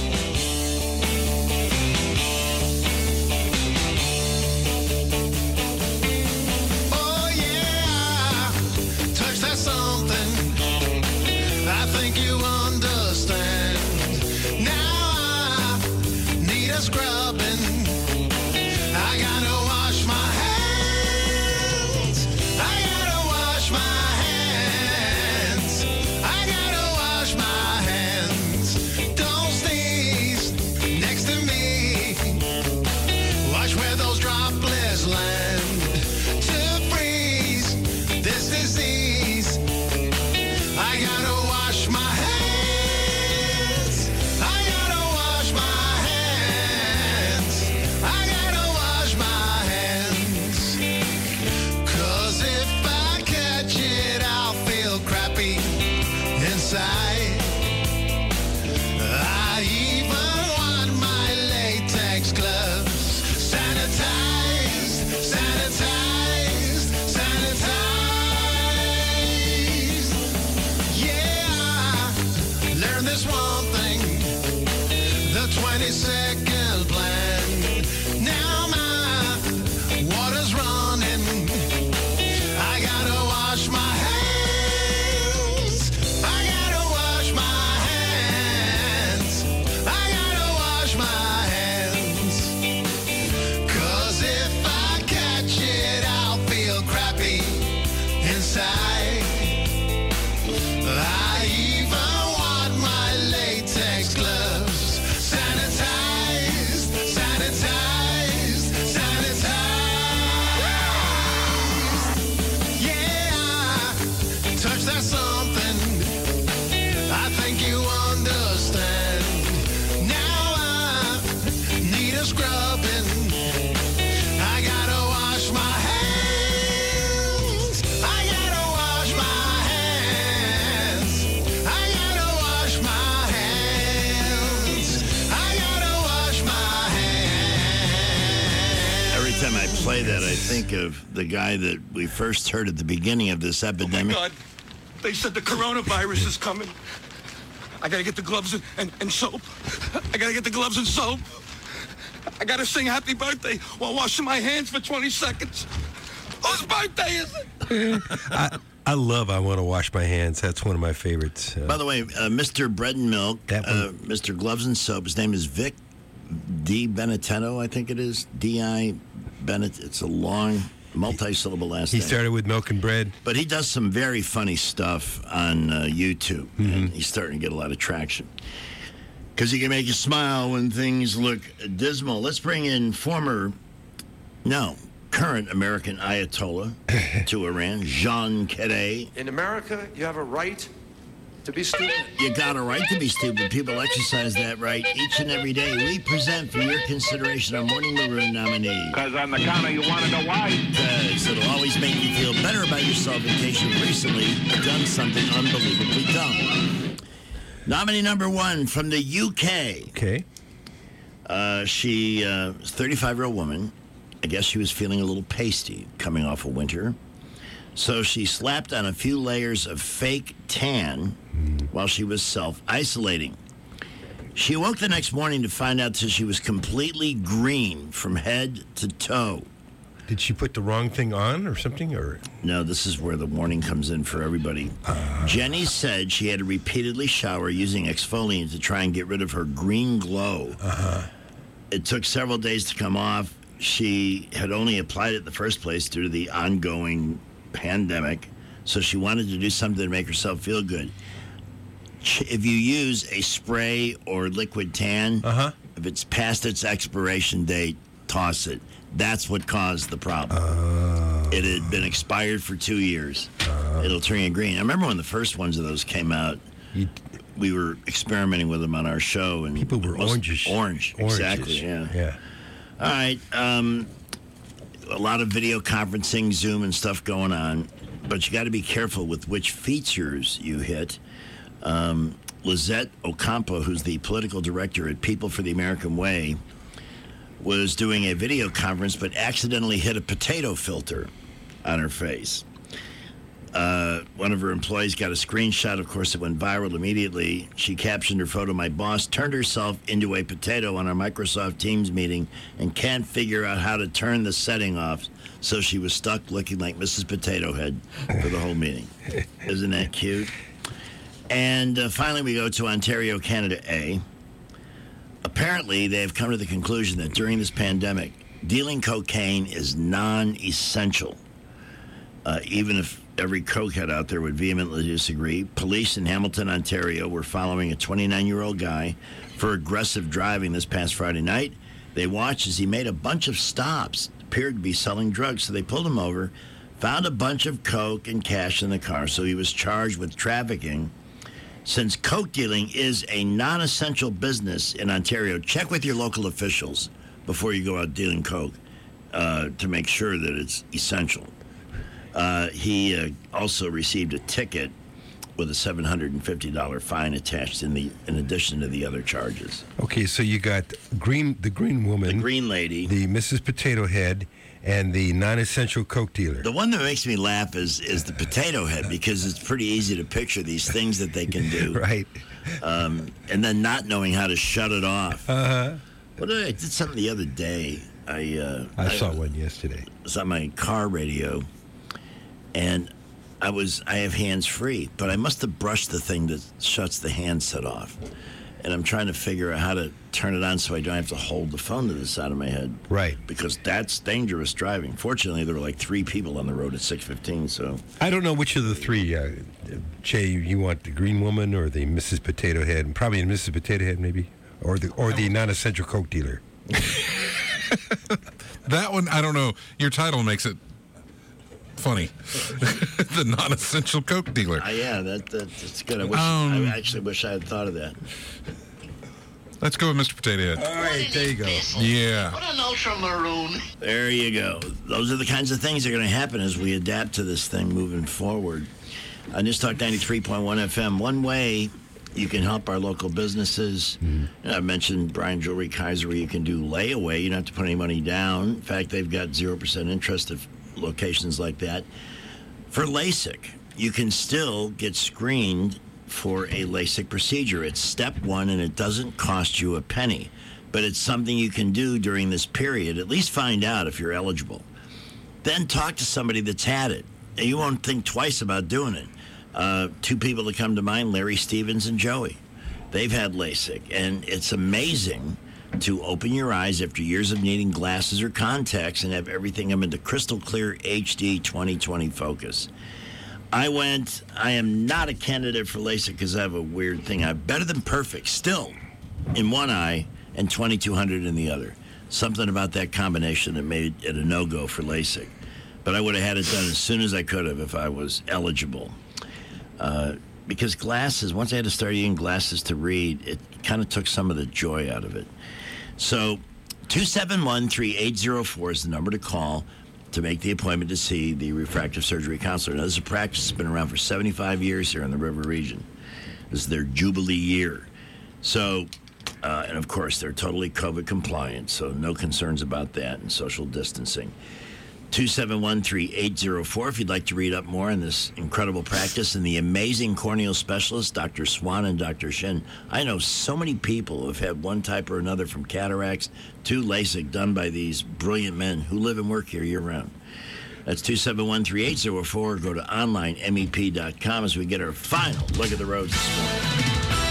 That I think of the guy that we first heard at the beginning of this epidemic. Oh my God, they said the coronavirus is coming. I gotta get the gloves and, and, and soap. I gotta get the gloves and soap. I gotta sing happy birthday while washing my hands for twenty seconds. Whose birthday is it? I, I love I Want to Wash My Hands. That's one of my favorites. Uh, By the way, uh, Mister Bread and Milk, uh, Mister Gloves and Soap, his name is Vic D. Benetetto, I think it is. D I Bennett. It's a long, multi-syllable last he name. He started with Milk and Bread. But he does some very funny stuff on uh, YouTube. Mm-hmm. And he's starting to get a lot of traction. Because he can make you smile when things look dismal. Let's bring in former, no, current American Ayatollah to Iran, Jean Cadet. In America, you have a right to be stupid. You got a right to be stupid. People exercise that right each and every day. We present for your consideration our Morning Maroon nominee. Because on the counter, you want to know why? Because it'll always make you feel better about yourself in case you've recently done something unbelievably dumb. Nominee number one from the U K. Okay. Uh, she uh, was a thirty-five-year-old woman. I guess she was feeling a little pasty coming off of winter. So she slapped on a few layers of fake tan mm. while she was self-isolating. She awoke the next morning to find out that she was completely green from head to toe. Did she put the wrong thing on or something? Or No, this is where the warning comes in for everybody. Uh, Jenny said she had to repeatedly shower using exfoliant to try and get rid of her green glow. Uh-huh. It took several days to come off. She had only applied it in the first place due to the ongoing pandemic, so she wanted to do something to make herself feel good. If you use a spray or liquid tan, uh-huh. if it's past its expiration date, toss it. That's what caused the problem. Uh, it had been expired for two years. Uh, It'll turn you green. I remember when the first ones of those came out, you, we were experimenting with them on our show. And people were orangish. Orange, oranges. exactly, yeah. Yeah. All right. Um, a lot of video conferencing, Zoom and stuff going on, but you got to be careful with which features you hit. Um, Lizette Ocampo, who's the political director at People for the American Way, was doing a video conference but accidentally hit a potato filter on her face. Uh, one of her employees got a screenshot. Of course, it went viral immediately. She captioned her photo, "My boss turned herself into a potato on our Microsoft Teams meeting and can't figure out how to turn the setting off, so she was stuck looking like Missus Potato Head for the whole meeting." Isn't that cute? And uh, finally, we go to Ontario, Canada A. Apparently, they have come to the conclusion that during this pandemic, dealing cocaine is non-essential. Uh, even if every cokehead out there would vehemently disagree. Police in Hamilton, Ontario were following a twenty-nine-year-old guy for aggressive driving this past Friday night. They watched as he made a bunch of stops, appeared to be selling drugs, so they pulled him over, found a bunch of coke and cash in the car, so he was charged with trafficking. Since coke dealing is a non-essential business in Ontario, check with your local officials before you go out dealing coke uh, to make sure that it's essential. Uh, he uh, also received a ticket with a seven hundred fifty dollars fine attached in the in addition to the other charges. Okay, so you got green, the green woman, the green lady, the Missus Potato Head, and the non-essential coke dealer. The one that makes me laugh is is the Potato Head, because it's pretty easy to picture these things that they can do, right? Um, and then not knowing how to shut it off. Uh-huh. What did I, I did something the other day. I uh, I saw I, one yesterday. It was on my car radio. And I was, I have hands free, but I must have brushed the thing that shuts the handset off. And I'm trying to figure out how to turn it on so I don't have to hold the phone to the side of my head. Right. Because that's dangerous driving. Fortunately, there were like three people on the road at six fifteen, so. I don't know which of the three, uh, Jay, you want the green woman or the Missus Potato Head, and probably the Missus Potato Head maybe, or the or the non-essential coke dealer. That one, I don't know. Your title makes it funny. The non-essential coke dealer. Uh, yeah, that, that that's good. I wish Um, I actually wish I had thought of that. Let's go with Mister Potato Head. All right, there you go. Yeah. What an ultra maroon. There you go. Those are the kinds of things that are going to happen as we adapt to this thing moving forward. On News Talk ninety-three point one F M, one way you can help our local businesses. Mm-hmm. I mentioned Brian Jewelry Kaiser, where you can do layaway. You don't have to put any money down. In fact, they've got zero percent interest at locations like that. For LASIK, you can still get screened for a LASIK procedure. It's step one, and it doesn't cost you a penny. But it's something you can do during this period. At least find out if you're eligible. Then talk to somebody that's had it. And you won't think twice about doing it. Uh, two people that come to mind, Larry Stevens and Joey. They've had LASIK, and it's amazing to open your eyes after years of needing glasses or contacts and have everything come into crystal clear H D twenty twenty focus. I went, I am not a candidate for LASIK because I have a weird thing. I'm better than perfect still in one eye and twenty-two hundred in the other. Something about that combination that made it a no-go for LASIK. But I would have had it done as soon as I could have if I was eligible. Uh, because glasses, once I had to start eating glasses to read, it kind of took some of the joy out of it. So two seven one, three eight zero four is the number to call to make the appointment to see the refractive surgery counselor. Now, this is a practice that's been around for seventy-five years here in the River Region. This is their Jubilee year. So, uh, and of course, they're totally COVID compliant, so no concerns about that and social distancing. two seven one, three eight zero four if you'd like to read up more on this incredible practice and the amazing corneal specialists, Doctor Swan and Doctor Shin. I know so many people who have had one type or another, from cataracts to LASIK, done by these brilliant men who live and work here year-round. That's two seven one, three eight zero four. Go to online M E P dot com as we get our final look at the roads this morning.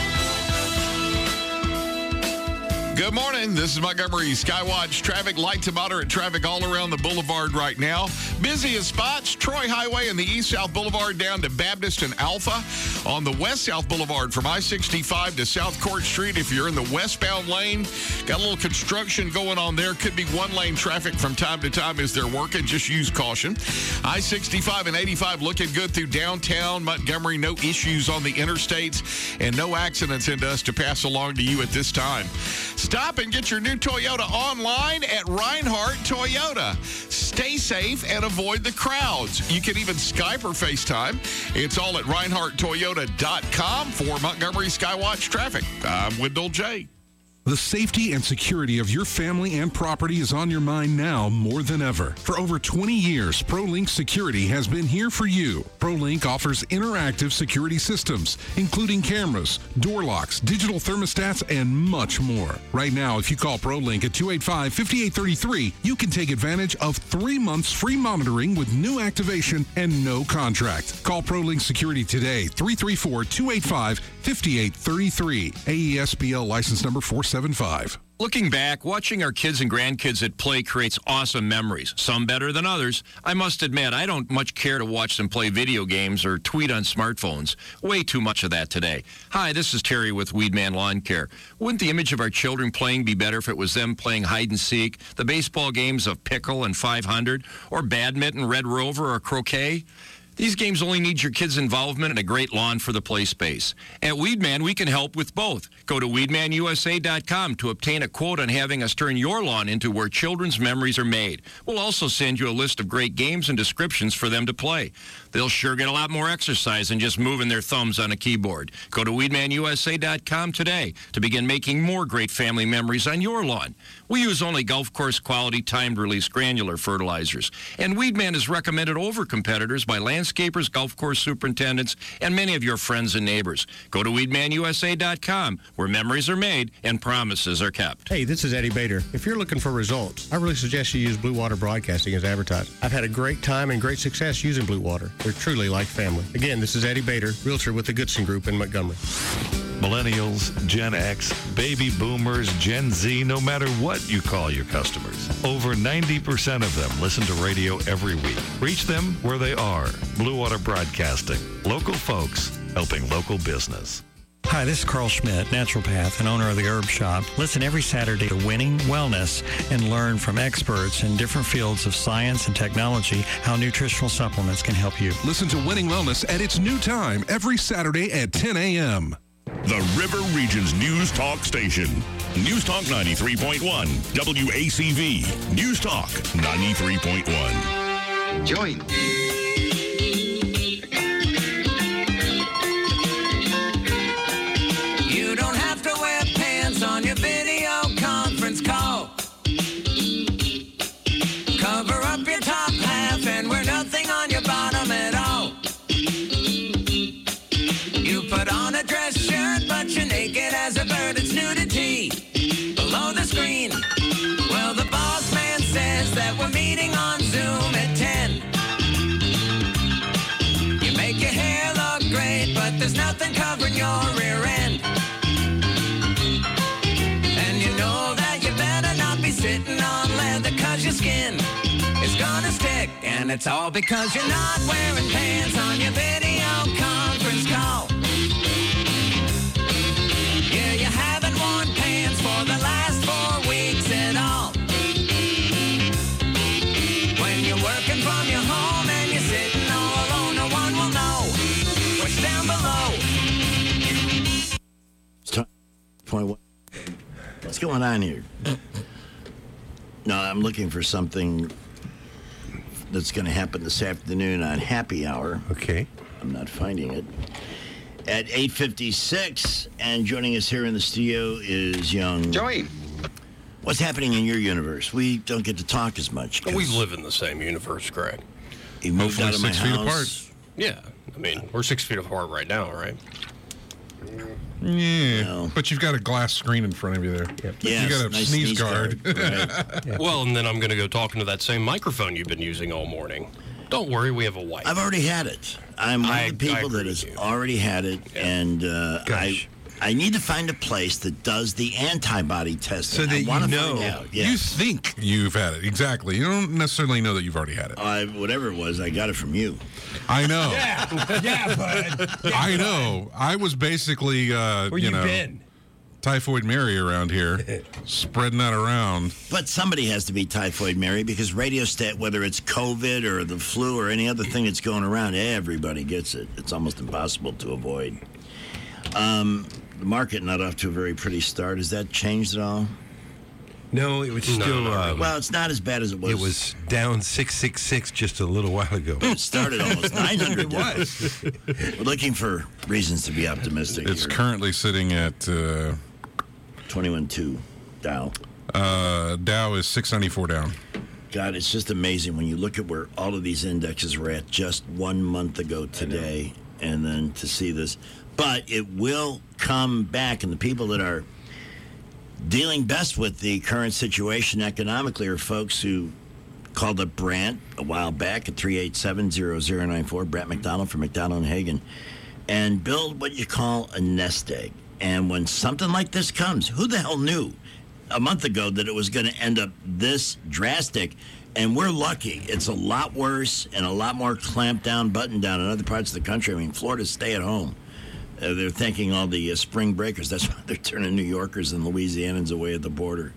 Good morning. This is Montgomery Skywatch traffic. Light to moderate traffic all around the boulevard right now. Busiest spots, Troy Highway and the East-South Boulevard down to Baptist and Alpha. On the West-South Boulevard from I sixty-five to South Court Street, if you're in the westbound lane, got a little construction going on there. Could be one-lane traffic from time to time as they're working. Just use caution. I sixty-five and eighty-five looking good through downtown Montgomery. No issues on the interstates and no accidents in us to pass along to you at this time. Stop and get your new Toyota online at Reinhardt Toyota. Stay safe and avoid the crowds. You can even Skype or FaceTime. It's all at Reinhardt Toyota dot com for Montgomery Skywatch traffic. I'm Wendell J. The safety and security of your family and property is on your mind now more than ever. For over twenty years, ProLink Security has been here for you. ProLink offers interactive security systems, including cameras, door locks, digital thermostats, and much more. Right now, if you call ProLink at two eight five, five eight three three, you can take advantage of three months free monitoring with new activation and no contract. Call ProLink Security today, three three four, two eight five, five eight three three. A E S B L license number four seven five. Looking back, watching our kids and grandkids at play creates awesome memories, some better than others. I must admit, I don't much care to watch them play video games or tweet on smartphones. Way too much of that today. Hi, this is Terry with Weedman Lawn Care. Wouldn't the image of our children playing be better if it was them playing hide and seek, the baseball games of Pickle and five hundred, or badminton, Red Rover, or croquet? These games only need your kids' involvement and a great lawn for the play space. At Weedman, we can help with both. Go to weedman U S A dot com to obtain a quote on having us turn your lawn into where children's memories are made. We'll also send you a list of great games and descriptions for them to play. They'll sure get a lot more exercise than just moving their thumbs on a keyboard. Go to weedman U S A dot com today to begin making more great family memories on your lawn. We use only golf course quality timed release granular fertilizers. And Weedman is recommended over competitors by landscapers, golf course superintendents, and many of your friends and neighbors. Go to weedman U S A dot com, where memories are made and promises are kept. Hey, this is Eddie Bader. If you're looking for results, I really suggest you use Blue Water Broadcasting as advertised. I've had a great time and great success using Blue Water. They're truly like family. Again, this is Eddie Bader, realtor with the Goodson Group in Montgomery. Millennials, Gen X, Baby Boomers, Gen Z, no matter what you call your customers. Over ninety percent of them listen to radio every week. Reach them where they are. Blue Water Broadcasting. Local folks helping local business. Hi, this is Carl Schmidt, naturopath and owner of the Herb Shop. Listen every Saturday to Winning Wellness and learn from experts in different fields of science and technology how nutritional supplements can help you. Listen to Winning Wellness at its new time every Saturday at ten a.m. The River Region's News Talk station. News Talk ninety-three point one, W A C V. News Talk ninety-three point one. Join. You don't have to wear pants on your video conference call. Cover up your top half and wear nothing on your bottom at all. You put on a dress shirt, but you're naked as a bird. It's nudity below the screen. Well, the boss man says that we're meeting on Zoom at ten. You make your hair look great, but there's nothing covering your rear end. And you know that you better not be sitting on leather, cause your skin is gonna stick. And it's all because you're not wearing pants on your video conference call. Yeah, you haven't worn pants for the last four weeks at all. When you're working from your home and you're sitting all alone, no one will know what's down below. point one. What's going on here? No, I'm looking for something that's going to happen this afternoon on Happy Hour. Okay. I'm not finding it. At eight fifty-six, and joining us here in the studio is young... Joey. What's happening in your universe? We don't get to talk as much. We live in the same universe, Greg. You moved out of my six feet house. apart. Yeah. I mean, we're six feet apart right now, right? Yeah, No. but you've got a glass screen in front of you there. Yes, you got a nice sneeze, sneeze guard. guard. Right. Well, and then I'm going to go talking to that same microphone you've been using all morning. Don't worry, we have a wipe. I've already had it. I'm one I- of the I people agree that has with you. already had it, and uh, I I need to find a place that does the antibody testing. So that I you wanna know, find out. you Yes. think you've had it. Exactly. You don't necessarily know that you've already had it. I, whatever it was, I got it from you. I know. Yeah, yeah, bud. Yeah, I know. I was basically, uh, Where you you know, been? Typhoid Mary around here, spreading that around. But somebody has to be Typhoid Mary because radio stat, whether it's COVID or the flu or any other thing that's going around, everybody gets it. It's almost impossible to avoid. Um, the market not off to a very pretty start. Has that changed at all? No, it was still. uh, well, it's not as bad as it was. It was down six six six just a little while ago. It started almost nine hundred. It was. We're looking for reasons to be optimistic. It's here. currently sitting at uh, twenty-one two Dow. Uh, Dow is six ninety-four down. God, it's just amazing when you look at where all of these indexes were at just one month ago today, and then to see this. But it will come back, and the people that are dealing best with the current situation economically are folks who called up Brant a while back at three eight seven, zero zero nine four, Brant McDonald from McDonald and Hagen, and build what you call a nest egg. And when something like this comes, who the hell knew a month ago that it was going to end up this drastic? And we're lucky. It's a lot worse and a lot more clamped down, buttoned down in other parts of the country. I mean, Florida, stay at home. Uh, they're thanking all the uh, spring breakers. That's why they're turning New Yorkers and Louisianans away at the border.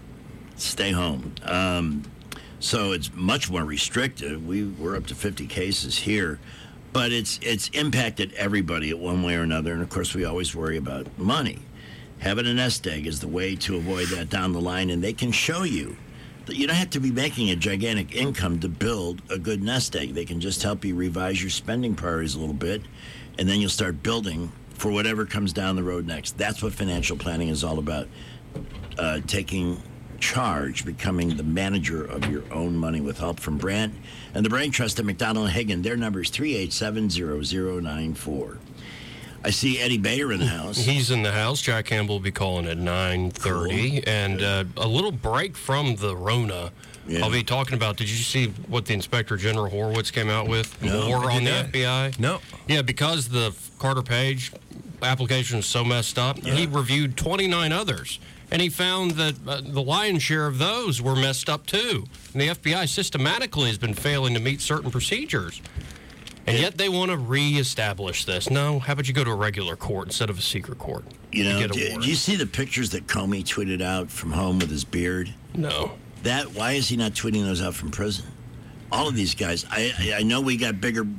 Stay home. Um, so it's much more restrictive. We, we're up to fifty cases here. But it's it's impacted everybody in one way or another. And, of course, we always worry about money. Having a nest egg is the way to avoid that down the line. And they can show you that you don't have to be making a gigantic income to build a good nest egg. They can just help you revise your spending priorities a little bit. And then you'll start building for whatever comes down the road next. That's what financial planning is all about. Uh, taking charge, becoming the manager of your own money with help from Brant and the Brain Trust at McDonald and Hagen. Their number is three eight seven, zero zero nine four. I see Eddie Bader in the house. He's in the house. Jack Campbell will be calling at nine thirty. Cool. And uh, a little break from the Rona. Yeah. I'll be talking about, did you see what the Inspector General Horowitz came out with? No, More I on the did F B I? No. Yeah, because the Carter Page application is so messed up, yeah. He reviewed twenty-nine others. And he found that uh, the lion's share of those were messed up, too. And the F B I systematically has been failing to meet certain procedures. And yet they want to reestablish this. No, how about you go to a regular court instead of a secret court? You know, get a do, warrant. do you see the pictures that Comey tweeted out from home with his beard? No. That, why is he not tweeting those out from prison? All of these guys. I I know we got bigger